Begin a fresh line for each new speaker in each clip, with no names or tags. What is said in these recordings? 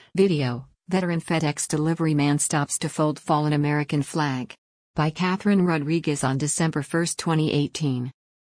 Video: Veteran FedEx delivery man stops to fold fallen American flag. By Catherine Rodriguez on December 1, 2018.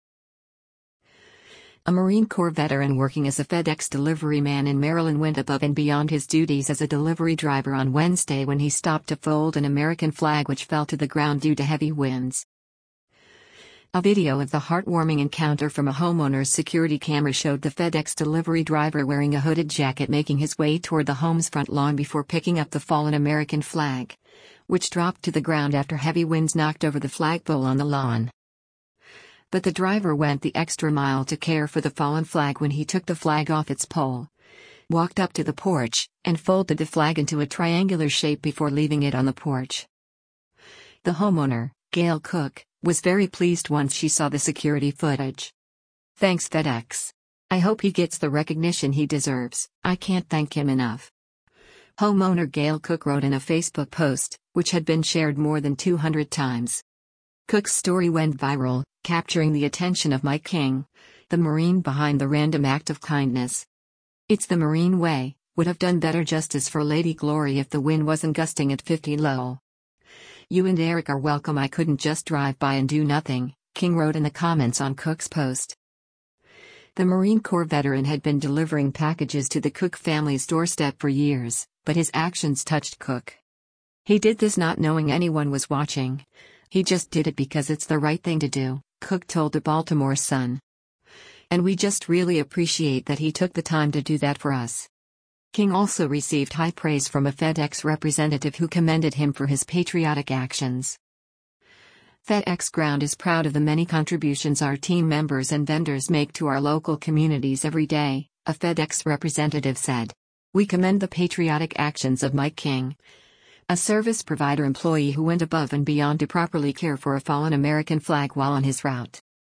A Marine Corps veteran working as a FedEx delivery man in Maryland went above and beyond his duties as a delivery driver on Wednesday when he stopped to fold an American flag which fell to the ground due to heavy winds. A video of the heartwarming encounter from a homeowner's security camera showed the FedEx delivery driver wearing a hooded jacket making his way toward the home's front lawn before picking up the fallen American flag, which dropped to the ground after heavy winds knocked over the flagpole on the lawn. But the driver went the extra mile to care for the fallen flag when he took the flag off its pole, walked up to the porch, and folded the flag into a triangular shape before leaving it on the porch. The homeowner, Gail Cook, was very pleased once she saw the security footage. "Thanks FedEx. I hope he gets the recognition he deserves. I can't thank him enough." Homeowner Gail Cook wrote in a Facebook post, which had been shared more than 200 times. Cook's story went viral, capturing the attention of Mike King, the Marine behind the random act of kindness. "It's the Marine way, would have done better justice for Lady Glory if the wind wasn't gusting at 50 lol. You and Eric are welcome. I couldn't just drive by and do nothing," King wrote in the comments on Cook's post. The Marine Corps veteran had been delivering packages to the Cook family's doorstep for years, but his actions touched Cook. "He did this not knowing anyone was watching. He just did it because it's the right thing to do," Cook told the Baltimore Sun. "And we just really appreciate that he took the time to do that for us." King also received high praise from a FedEx representative who commended him for his patriotic actions. FedEx Ground is proud of the many contributions our team members and vendors make to our local communities every day, a FedEx representative said. "We commend the patriotic actions of Mike King, a service provider employee who went above and beyond to properly care for a fallen American flag while on his route.